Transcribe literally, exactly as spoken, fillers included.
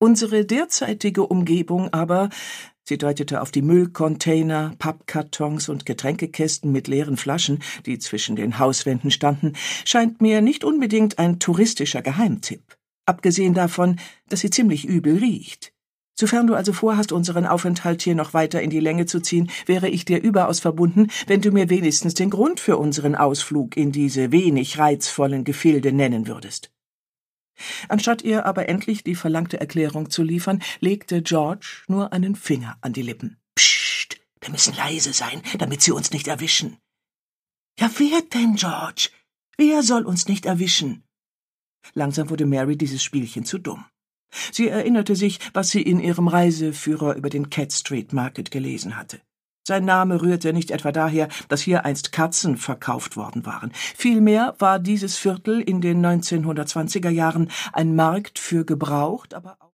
Unsere derzeitige Umgebung aber, sie deutete auf die Müllcontainer, Pappkartons und Getränkekästen mit leeren Flaschen, die zwischen den Hauswänden standen, scheint mir nicht unbedingt ein touristischer Geheimtipp. Abgesehen davon, dass sie ziemlich übel riecht. Sofern du also vorhast, unseren Aufenthalt hier noch weiter in die Länge zu ziehen, wäre ich dir überaus verbunden, wenn du mir wenigstens den Grund für unseren Ausflug in diese wenig reizvollen Gefilde nennen würdest. Anstatt ihr aber endlich die verlangte Erklärung zu liefern, legte George nur einen Finger an die Lippen. »Psst, wir müssen leise sein, damit sie uns nicht erwischen.« »Ja, wer denn, George? Wer soll uns nicht erwischen?« Langsam wurde Mary dieses Spielchen zu dumm. Sie erinnerte sich, was sie in ihrem Reiseführer über den Cat Street Market gelesen hatte. Sein Name rührte nicht etwa daher, dass hier einst Katzen verkauft worden waren. Vielmehr war dieses Viertel in den neunzehnhundertzwanziger Jahren ein Markt für gebraucht, aber auch